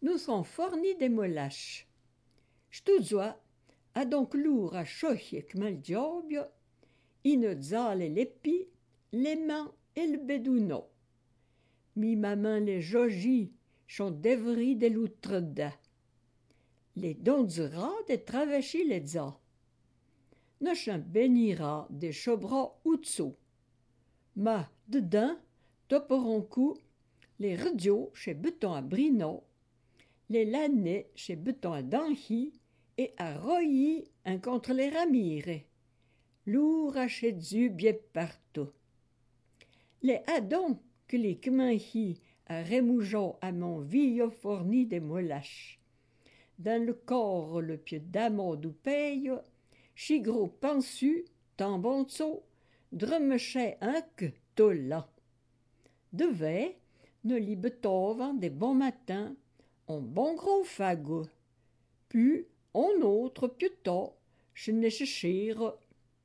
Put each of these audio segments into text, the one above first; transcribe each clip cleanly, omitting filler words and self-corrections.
nous sont fornis des molaches. Stuzua a donc lourd à chocher comme le diable, ine zale l'épi, les mains et le bédouno. Mi maman les jogi, sont devri des loutres da. Les donzera des traveschi les za. Nochen bénira des chobras outso. Ma, dedans, toperoncu, les redios chez Beton à Brino, les lanais chez Beton à Danhi et à Royi un contre les ramires. Lourd à chez du bien partout. Les hadons que les kmenhi à remougeant à mon vieil fourni des molaches. Dans le corps le pied d'amant du paye, chigro pensu, tambonzo, dremechet un que tola. Devait, ne li betovan des bons matins, en bon gros fagot. Puis, en autre piutôt, je ne cherchire.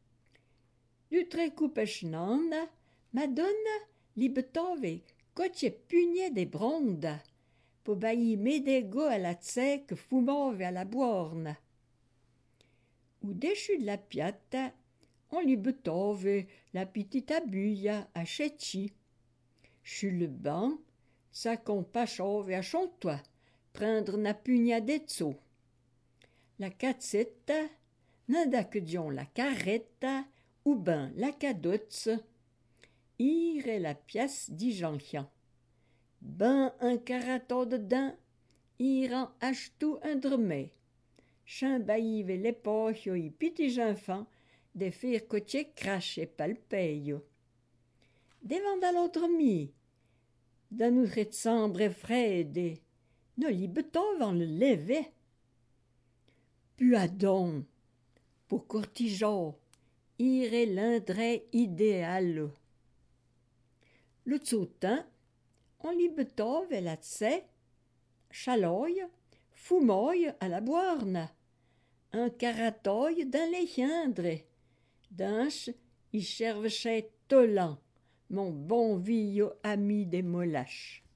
Du très coupechnanda, madonna, li betove, coche pugnait des brondes, pour baillir médégo à la tsec fumove à la bourne. Ou déchu de la piata, on li betove la petite abuya à chechi. Chu le banc, ça compachove à chontois, prendre na pugnadezzo. La cazzetta, nada que dion la carretta, ou ben la cadotze, ire la pièce dijonchian. Ben un caraton dedans, iran achetou un dremé. Chimbaïve les pochio y petits enfants, des fir cotier craché palpeio. Devant à l'autre mi, dans notre chambre frede, ne li betov le lever. Puadon, pour cortigeau, ire l'indret idéal. Le tsotin, on li betov et la tse, chaloy, fumoy à la boirne, un caratoy dans les hiendres, d'anche, y chervechet tolan, mon bon vieux ami des molaches.